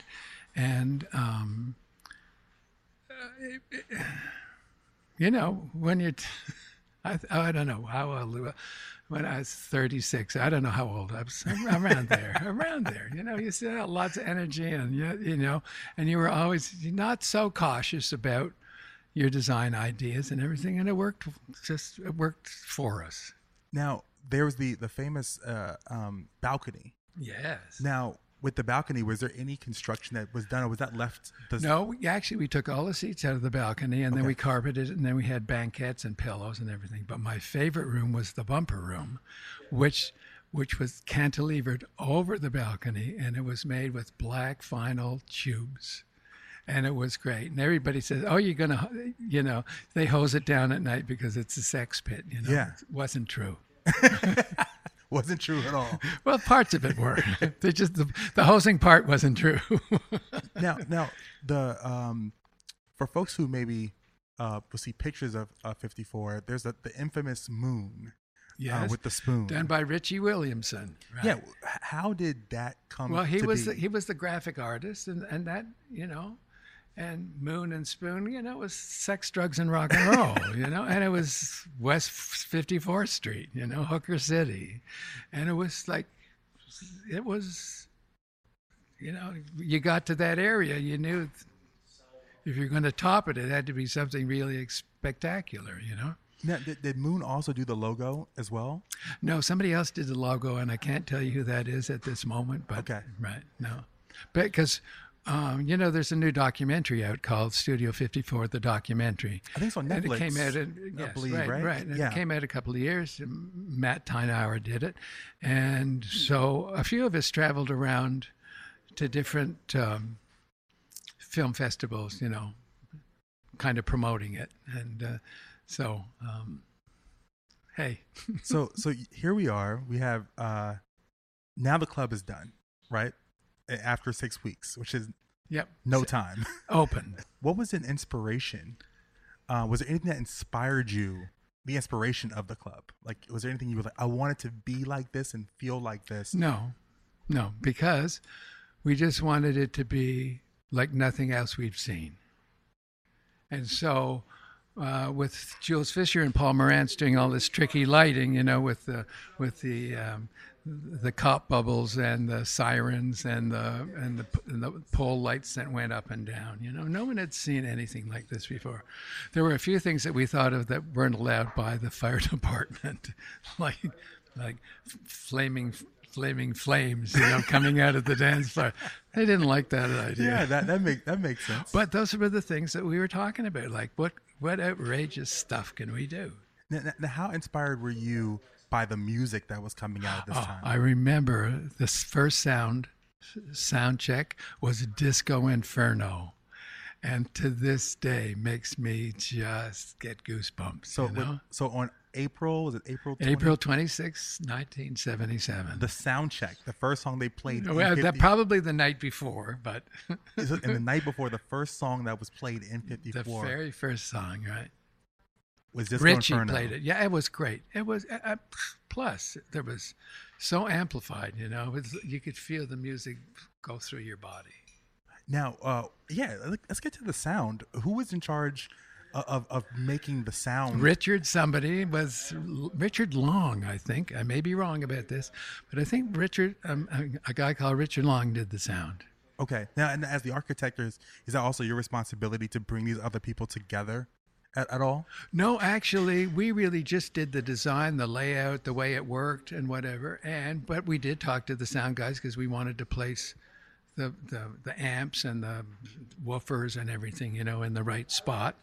And um, uh, it, it, you know, when you, t- I, I don't know how old. When I was thirty-six, I don't know how old I was. Around there, around there. You know, you still had lots of energy, and you, you know, and you were always not so cautious about your design ideas and everything, and it worked. Just it worked for us. Now there was the the famous uh, um, balcony. Yes. Now with the balcony, was there any construction that was done, or was that left? The... No, we, actually, we took all the seats out of the balcony, and then Okay. we carpeted it, and then we had banquettes and pillows and everything. But my favorite room was the bumper room, which which was cantilevered over the balcony, and it was made with black vinyl tubes. And it was great. And everybody says, oh, you're going to, you know, they hose it down at night because it's a sex pit. You know, Yeah. It wasn't true. Wasn't true at all. Well, parts of it were. They just the, the hosing part wasn't true. now, now the um, for folks who maybe uh, will see pictures of uh, fifty-four, there's a, the infamous moon Yes, uh, with the spoon. done by Richie Williamson. Right? Yeah, h- how did that come? Well, he to was be? the, he was the graphic artist, and, and that you know, and Moon and Spoon, you know, it was sex, drugs, and rock and roll, you know, and it was West fifty-fourth Street, you know, Hooker City, and it was like, it was, you know, you got to that area, you knew if you're going to top it, it had to be something really spectacular, you know. Now, did, did Moon also do the logo as well? No, somebody else did the logo, and I can't tell you who that is at this moment. But okay, right, no, because um, you know, there's a new documentary out called Studio fifty-four, the documentary. I think it's on Netflix. And it came out, in, yes, I believe, right, right? right. And yeah. It came out a couple of years. Matt Tynauer did it, and so a few of us traveled around to different um, film festivals, you know, kind of promoting it, and uh, so um, hey. so so here we are. We have uh, now the club is done, right? After six weeks, which is yep no time open. What was an inspiration? Uh, was there anything that inspired you? The inspiration of the club, like, was there anything you were like, I wanted to be like this and feel like this? No, no, because we just wanted it to be like nothing else we've seen. And so uh, with Jules Fisher and Paul Morantz doing all this tricky lighting, you know, with the with the um, the cop bubbles and the sirens and the and the, and the pole lights that went up and down, you know, no one had seen anything like this before. There were a few things that we thought of that weren't allowed by the fire department, like like flaming. flaming flames, you know, coming out of the dance floor. They didn't like that idea. Yeah, that that make that makes sense. But those were the things that we were talking about. Like, what what outrageous stuff can we do? Now, now, how inspired were you by the music that was coming out at this oh, time? I remember the first sound sound check was Disco Inferno, and to this day makes me just get goosebumps. So, you know? with, so on April, was it April twentieth? April twenty-sixth, nineteen seventy-seven. The sound check, the first song they played. Well, that probably the night before, but. And the night before, the first song that was played in fifty-four. The very first song, right? Was Disco Richie Inferno. played it. Yeah, it was great. It was, uh, plus, there was so amplified, you know, it was, you could feel the music go through your body. Now, uh, yeah, let's get to the sound. Who was in charge of of making the sound? Richard somebody was Richard Long, I think. I may be wrong about this, but I think Richard, um, a, a guy called Richard Long did the sound. Okay. Now, and as the architect, is, is that also your responsibility to bring these other people together at, at all? No, actually, we really just did the design, the layout, the way it worked and whatever. And but we did talk to the sound guys because we wanted to place the, the, the amps and the woofers and everything, you know, in the right spot.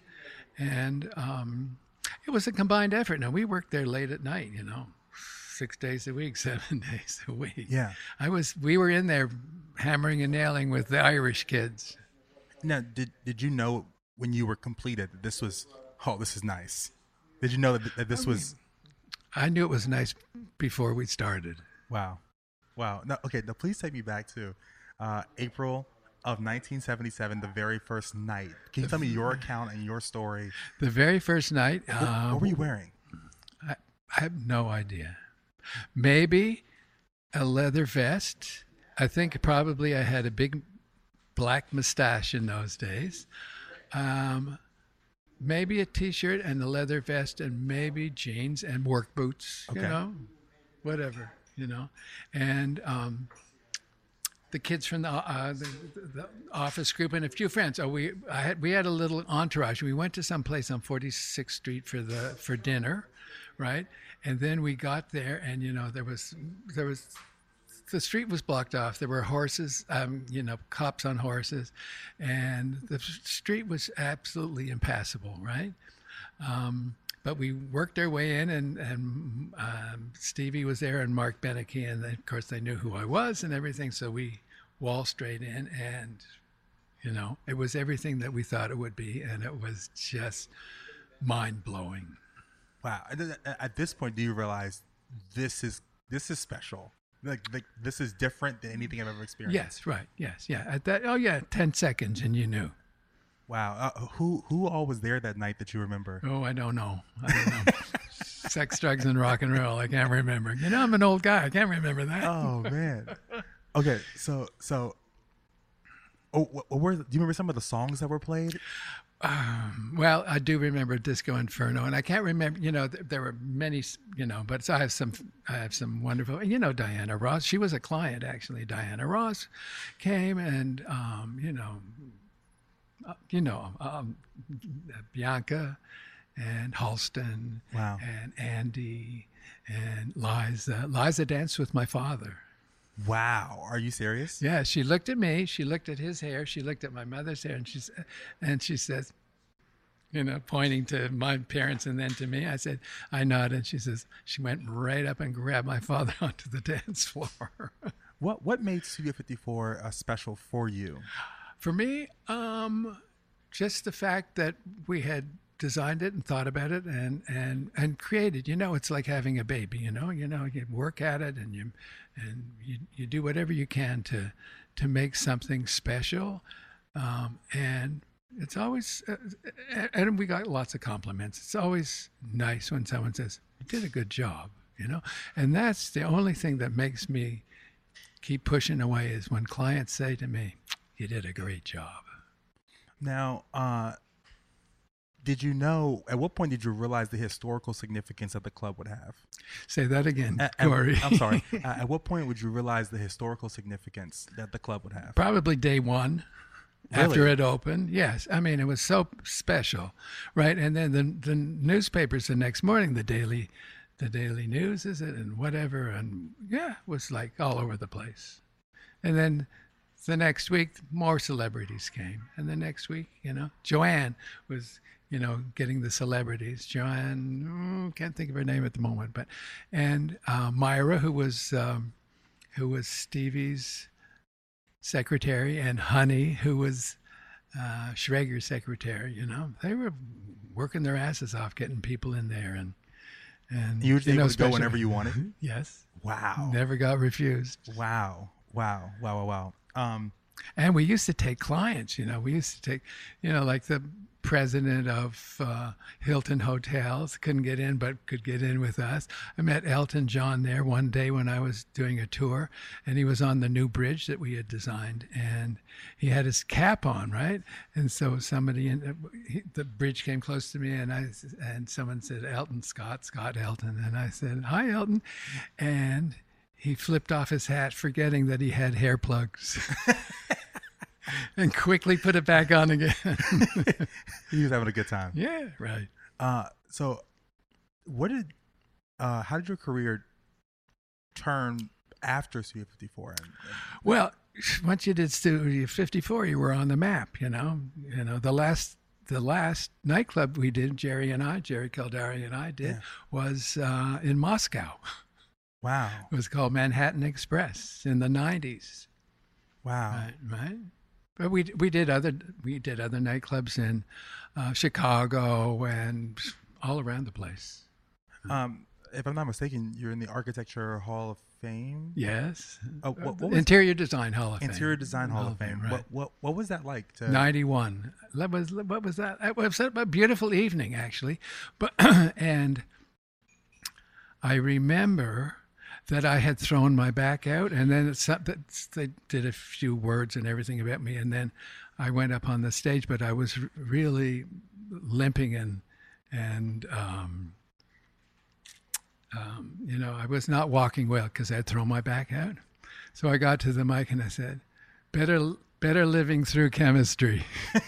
And um, it was a combined effort. Now, we worked there late at night, you know, six days a week, seven days a week. Yeah. I was, we were in there hammering and nailing with the Irish kids. Now, did, did you know when you were completed that this was, oh, this is nice? Did you know that, that this I mean, was? I knew it was nice before we started. Wow. Wow. No, okay, now please take me back to uh, April of nineteen seventy-seven, the very first night. Can you tell me your account and your story? The very first night. What, uh, what were you wearing? I, I have no idea. Maybe a leather vest. I think probably I had a big black mustache in those days. Um, maybe a T-shirt and a leather vest and maybe jeans and work boots, Okay. you know, whatever, you know. And um, the kids from the, uh, the, the office group and a few friends. Oh, we I had we had a little entourage. We went to some place on forty-sixth Street for the for dinner, right? And then we got there, and you know there was there was the street was blocked off. There were horses, um, you know, cops on horses, and the street was absolutely impassable, right? Um, but we worked our way in, and, and um, Stevie was there, and Mark Beneke, and they, of course they knew who I was and everything, so we wall straight in, and, you know, it was everything that we thought it would be, and it was just mind-blowing. Wow. At this point, do you realize this is this is special? Like, like this is different than anything I've ever experienced? Yes, right, yes, yeah. At that, oh, yeah, ten seconds, and you knew. Wow. Uh, who who all was there that night that you remember? Oh, I don't know. I don't know. Sex, drugs, and rock and roll. I can't remember. You know, I'm an old guy. I can't remember that. Oh man. Okay, so so. Oh, what, what were? Do you remember some of the songs that were played? Um, well, I do remember Disco Inferno, and I can't remember. You know, th- there were many. You know, but I have some. I have some wonderful. You know, Diana Ross. She was a client actually. Diana Ross came, and um, you know. Uh, you know, um, Bianca and Halston, Wow. and Andy, and Liza. Liza danced with my father. Wow. Are you serious? Yeah, she looked at me, she looked at his hair, she looked at my mother's hair, and she, and she says, you know, pointing to my parents and then to me. I said, I nodded. She says, she went right up and grabbed my father onto the dance floor. What what made Studio fifty-four uh, special for you? For me, um, just the fact that we had designed it and thought about it and, and, and created. You know, it's like having a baby, you know, you know, you work at it and you and you, you do whatever you can to to make something special. Um, and it's always, uh, and we got lots of compliments. It's always nice when someone says, you did a good job, you know, and that's the only thing that makes me keep pushing away is when clients say to me, you did a great job. Now, uh, did you know, at what point did you realize the historical significance that the club would have? Say that again, At- Corey. I'm sorry. uh, at what point would you realize the historical significance that the club would have? Probably day one. Really? After it opened, yes. I mean, it was so special, right? And then the the newspapers the next morning, the Daily, the Daily News, is it, and whatever, and yeah, it was like all over the place. And then the next week, more celebrities came, and the next week, you know, Joanne was, you know, getting the celebrities. Joanne, mm, can't think of her name at the moment, but and uh, Myra, who was um, who was Stevie's secretary, and Honey, who was uh, Schrager's secretary. You know, they were working their asses off getting people in there, and and You were you know, able to go especially- whenever you wanted? Yes, Wow. never got refused. Wow. Wow. Wow. Wow. Wow. Um, And we used to take clients, you know, we used to take, you know, like the president of uh, Hilton Hotels couldn't get in, but could get in with us. I met Elton John there one day when I was doing a tour, and he was on the new bridge that we had designed, and he had his cap on, right? And so somebody in he, the bridge came close to me, and I and someone said, Elton Scott, Scott Elton, and I said, hi, Elton, and he flipped off his hat, forgetting that he had hair plugs. And quickly put it back on again. he was having a good time. Yeah, right. Uh, so what did, uh, how did your career turn after Studio fifty-four? And, and Well, once you did Studio fifty-four, you were on the map, you know. You know, the last the last nightclub we did, Jerry and I, Jerry Kildare and I did, Yeah. was uh, in Moscow. wow. It was called Manhattan Express in the nineties. Wow. Right, right. But we we did other we did other nightclubs in uh, Chicago and all around the place. Um, if I'm not mistaken, you're in the Architecture Hall of Fame. Yes. Oh, what- what was- Interior Design Hall of Fame. Interior Design Hall of Fame. right. What what what was that like? To, ninety-one. That was what was that? It was a beautiful evening, actually. But and I remember that I had thrown my back out, and then it's, they did a few words and everything about me, and then I went up on the stage, but I was really limping and and um, um, you know, I was not walking well because I had thrown my back out. So I got to the mic and I said, "Better better living through chemistry."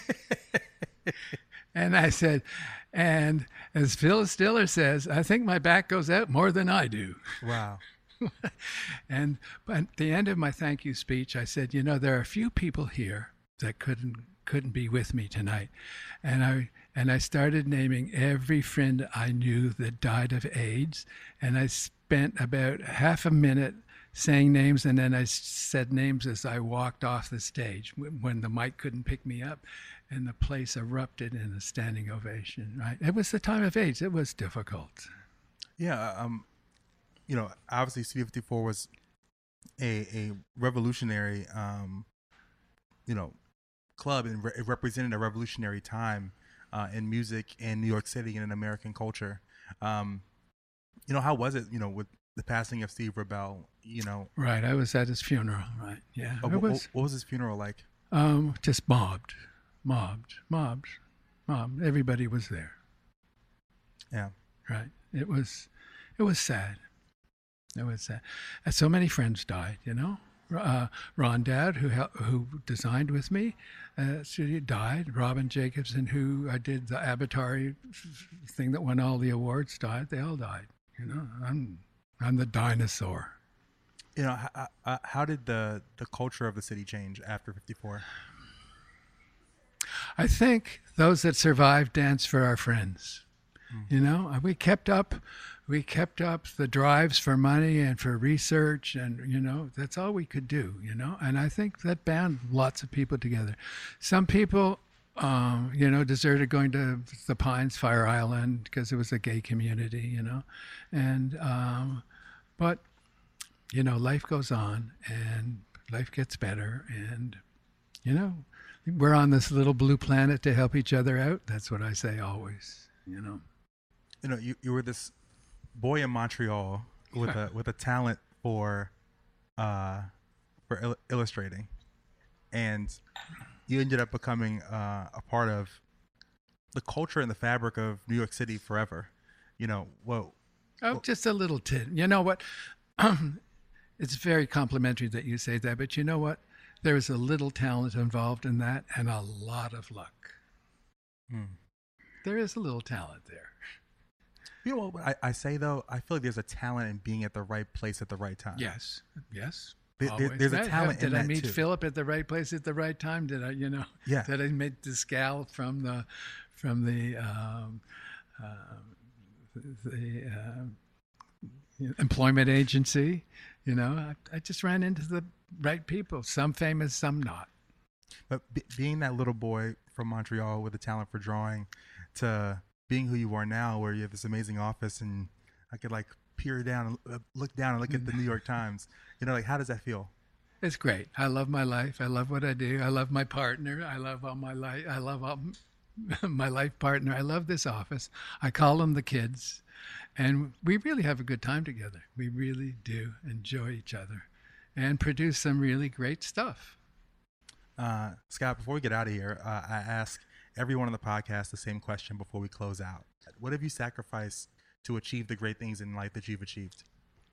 And I said, and as Phil Stiller says, I think my back goes out more than I do. Wow. And at the end of my thank you speech, I said, you know, there are a few people here that couldn't couldn't be with me tonight. And I and I started naming every friend I knew that died of AIDS. And I spent about half a minute saying names, and then I said names as I walked off the stage when the mic couldn't pick me up, and the place erupted in a standing ovation, right? It was the time of AIDS. It was difficult. Yeah. Um, you know, obviously Studio fifty-four was a, a revolutionary, um, you know, club, and re- it represented a revolutionary time uh, in music in New York City and in American culture. Um, you know, how was it, you know, with the passing of Steve Rebell, you know? Right, I was at his funeral, right, yeah. Uh, it what, was what was his funeral like? um, just mobbed, mobbed, mobbed, mobbed. Everybody was there, Yeah. right. It was, it was sad. It was sad. And so many friends died, you know, uh, Ron Dowd, who hel- who designed with me, uh, studio, died. Robin Jacobson, who I did the Avatari thing that won all the awards, died. They all died. You know, I'm I'm the dinosaur. You know, how, uh, how did the, the culture of the city change after fifty-four? I think those that survived danced for our friends. Mm. You know, we kept up, we kept up the drives for money and for research, and you know, that's all we could do. You know, and I think that bound lots of people together. Some people, um, you know, deserted going to the Pines, Fire Island, because it was a gay community. You know, and um, but. You know, life goes on and life gets better. And, you know, we're on this little blue planet to help each other out. That's what I say always, you know. You know, you, you were this boy in Montreal with a with a talent for uh, for il- illustrating. And you ended up becoming uh, a part of the culture and the fabric of New York City forever. You know, whoa. Oh, just a little tid. You know what? It's very complimentary that you say that, but you know what? There is a little talent involved in that and a lot of luck. Hmm. There is a little talent there. You know what I, I say, though? I feel like there's a talent in being at the right place at the right time. Yes, yes. There, there, there's a talent Did in I that, meet too. Philip at the right place at the right time? Did I, you know? Yeah. Did I meet this gal from the, from the, um, uh, the uh, employment agency? You know, I, I just ran into the right people, some famous, some not. But b- being that little boy from Montreal with a talent for drawing to being who you are now, where you have this amazing office and I could like peer down and uh, look down and look at the New York Times, you know, like how does that feel? It's great. I love my life. I love what I do. I love my partner. I love all my life. I love all my life partner. I love this office. I call them the kids. And we really have a good time together. We really do enjoy each other and produce some really great stuff. Uh, Scott, before we get out of here, uh, I ask everyone on the podcast the same question before we close out. What have you sacrificed to achieve the great things in life that you've achieved?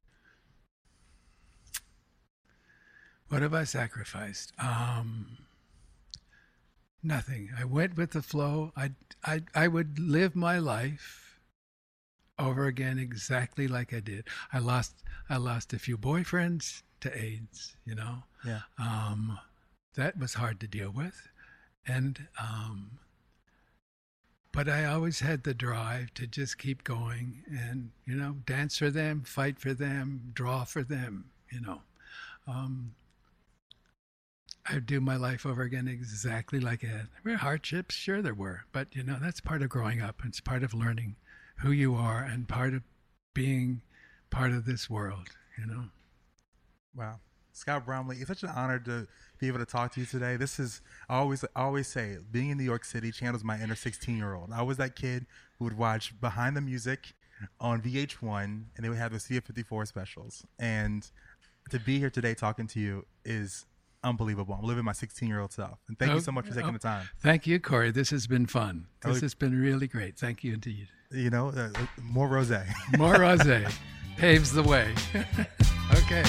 What have I sacrificed? Um, nothing. I went with the flow. I, I, I would live my life over again exactly like I did. I lost I lost a few boyfriends to AIDS, you know. Yeah. Um, that was hard to deal with. And um, but I always had the drive to just keep going and, you know, dance for them, fight for them, draw for them, you know. Um, I'd do my life over again exactly like I had. There were hardships, sure there were, but, you know, that's part of growing up. It's part of learning who you are and part of being part of this world, you know. Wow. Scott Bromley, it's such an honor to be able to talk to you today. This is, I always, I always say, being in New York City channels my inner sixteen-year-old. I was that kid who would watch Behind the Music on V H one, and they would have the Studio fifty-four specials. And to be here today talking to you is unbelievable. I'm living my sixteen-year-old self. And thank oh, you so much for taking oh, the time. Thank you, Corey. This has been fun. This oh, has been really great. Thank you indeed. You know, uh, more rosé. More rosé paves the way. Okay.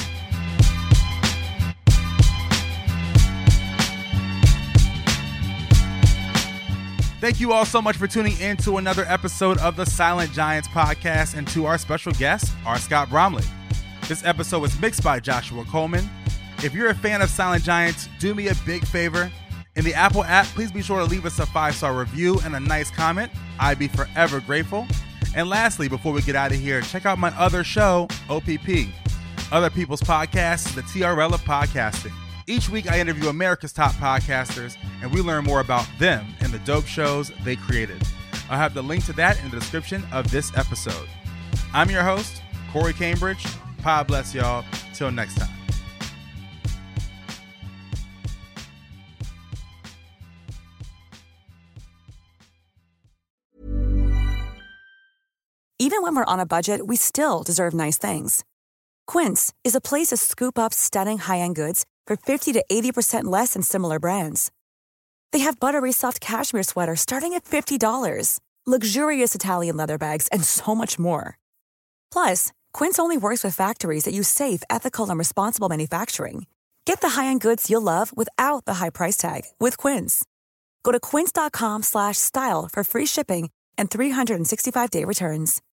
Thank you all so much for tuning in to another episode of the Silent Giants podcast and to our special guest, R. Scott Bromley. This episode was mixed by Joshua Coleman. If you're a fan of Silent Giants, do me a big favor. In the Apple app, please be sure to leave us a five-star review and a nice comment. I'd be forever grateful. And lastly, before we get out of here, check out my other show, O P P, Other People's Podcasts, the T R L of podcasting. Each week, I interview America's top podcasters, and we learn more about them and the dope shows they created. I'll have the link to that in the description of this episode. I'm your host, Corey Cambridge. God bless y'all. Till next time. Even when we're on a budget, we still deserve nice things. Quince is a place to scoop up stunning high-end goods for fifty to eighty percent less than similar brands. They have buttery soft cashmere sweaters starting at fifty dollars, luxurious Italian leather bags, and so much more. Plus, Quince only works with factories that use safe, ethical, and responsible manufacturing. Get the high-end goods you'll love without the high price tag with Quince. Go to quince.com slash style for free shipping and three sixty-five day returns.